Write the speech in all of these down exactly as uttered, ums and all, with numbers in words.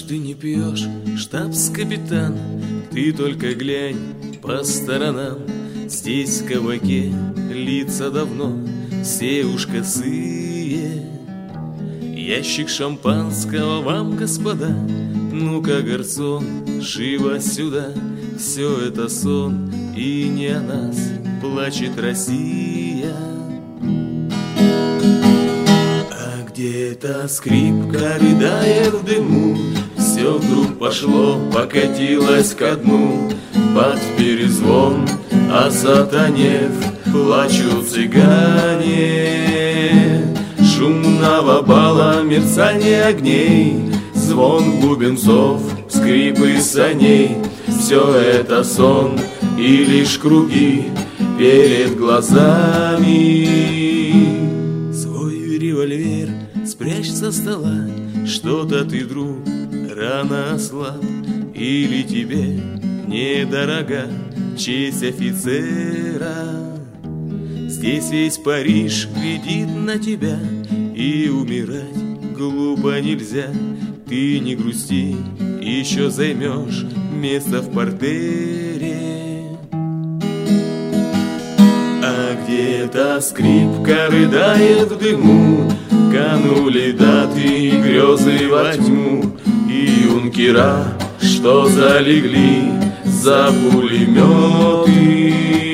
ты не пьешь, штабс-капитан, ты только глянь по сторонам. Здесь в кабаке лица давно все уж косые. Ящик шампанского вам, господа, ну-ка, гарсон, живо сюда. Все это сон, и не о нас плачет Россия. А где-то скрипка рыдает в дыму, все вдруг пошло, покатилось ко дну. Под перезвон осатанев плачут цыгане. Шумного бала, мерцание огней, звон бубенцов, скрипы саней. Все это сон и лишь круги перед глазами. Свой револьвер спрячь со стола, что-то ты, друг, рано ослаб. Или тебе недорога честь офицера. Здесь весь Париж глядит на тебя, и умирать глупо нельзя. Ты не грусти, еще займешь место в портере. А где-то скрипка рыдает в дыму, канули даты грезы во тьму. И юнкера, что залегли за пулеметы,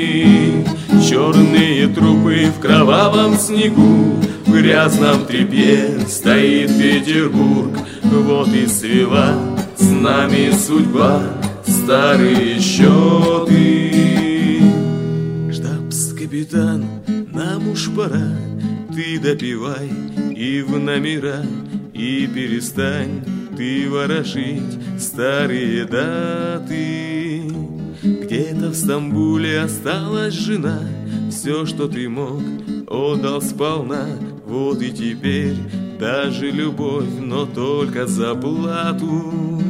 черные трупы в кровавом снегу. В грязном тряпье стоит Петербург. Вот и свела с нами судьба старые счеты. Штабс-капитан, нам уж пора. Ты допивай и в номера, и перестань ты ворошить старые даты. Где-то в Стамбуле осталась жена, все, что ты мог, отдал сполна. Вот и теперь даже любовь, но только за плату.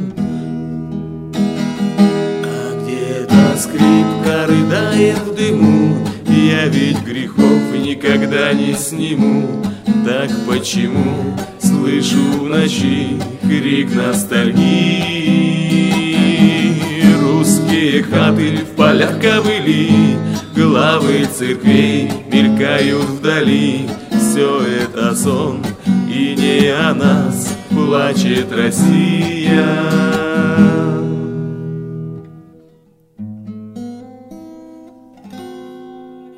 А где-то скрипка рыдает в дыму, я ведь грехов никогда не сниму. Так почему слышу в ночи крик ностальгии? Русские хаты в полях ковыли, главы церквей мелькают вдали. Все это сон, и не о нас плачет Россия.